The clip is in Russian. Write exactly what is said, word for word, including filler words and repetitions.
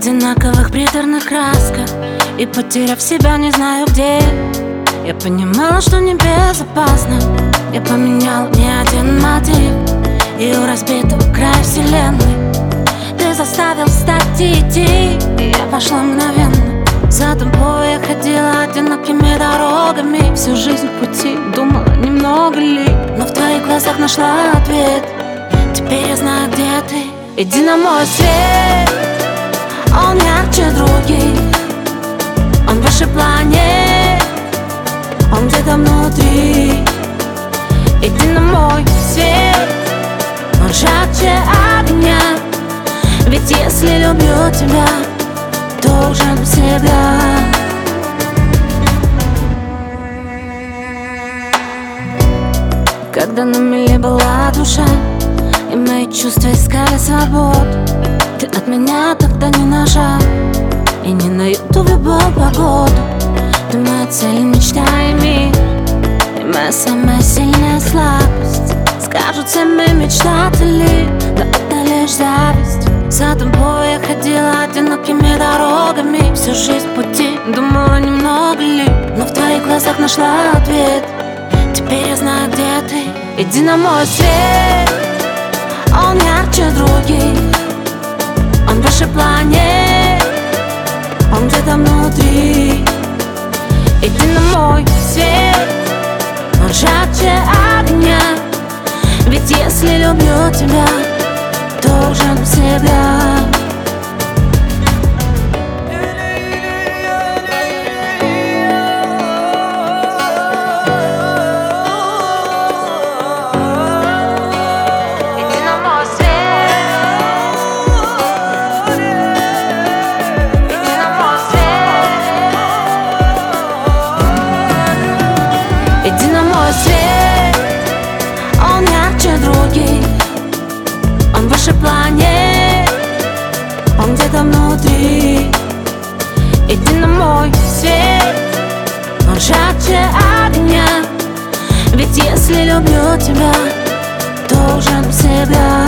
одинаковых приторных красках, и, потеряв себя, не знаю где. Я понимала, что небезопасно. Я поменял не один мотив, и у разбитого края вселенной ты заставил встать и идти. И я пошла мгновенно. За тобой я ходила одинокими дорогами, всю жизнь в пути, думала, немного ли, но в твоих глазах нашла ответ. Теперь я знаю, где ты. Иди на мой свет, он ярче других, он выше планет, он где-то внутри. Иди на мой свет, он жарче огня, ведь если люблю тебя, должен всегда. Когда на мели была душа, и мои чувства искали свободу, ты от меня тогда не на и не на ютубе был погоду. Ты моя цель, мечта и мир, и моя самая сильная слабость. Скажут все мы мечтатели, да это лишь зависть. За тобой я ходила одинокими дорогами, всю жизнь в пути, думала, немного ли, но в твоих глазах нашла ответ. Теперь я знаю, где ты. Иди на мой свет, он ярче других, он выше планет, он где-то внутри. Иди на мой свет, он жарче огня, ведь если люблю тебя, должен всегда. Иди на мой свет, он ярче других, он выше планет, он где-то внутри. Иди на мой свет, он жарче огня, ведь если люблю тебя, должен всегда.